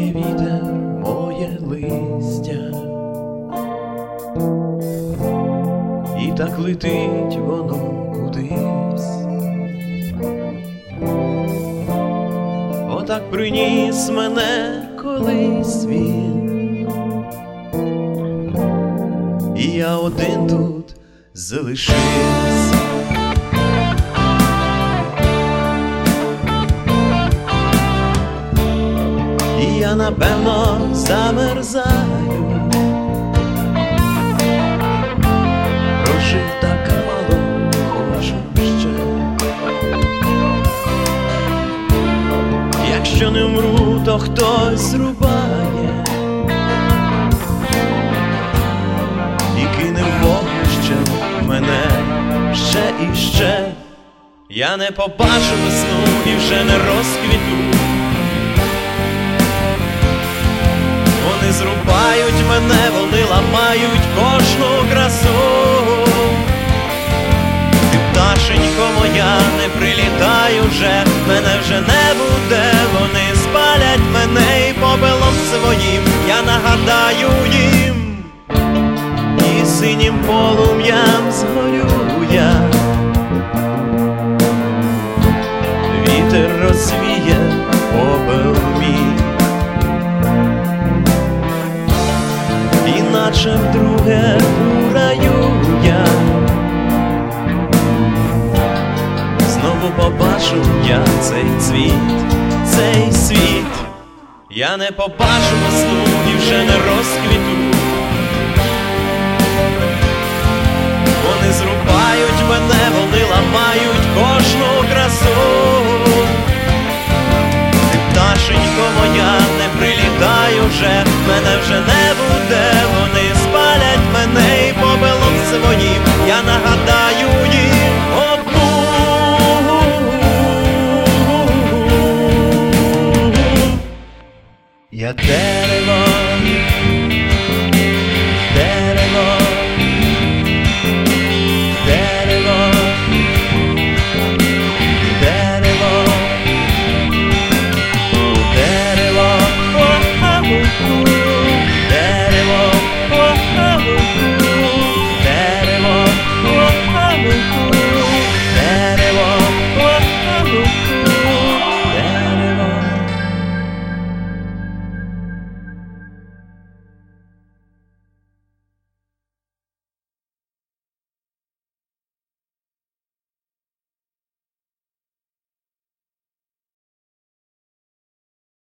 вітер моє листя, і так летить воно кудись. Отак приніс мене колись він, і я один тут залишився. І я, напевно, замерзаю, прожив так мало, хочу ще. Якщо не вмру, то хтось зрубає і кине в вогнище мене ще і ще. Я не побачу весну і вже не розквіту. Вони зрубають мене, вони ламають кожну красу. Ти, пташенько моя, не прилітай уже, мене вже не буде. Вони спалять мене і попелом своїм я нагадаю їм, і синім полум'ям згорю я. Вітер розвіє попел мій, іначе вдруге у раю я. Знову побачу я цей цвіт, цей світ. Я не побачу весну і вже не розквіту. Вони зрубають мене, вони ламають кожну красу. Ти, пташенько моя, не прилітай уже, мене вже не буде. Вони спалять мене і попелом своїм я нагадаю їм одну. Я дерево, дерево, дерево, дерево, дерево,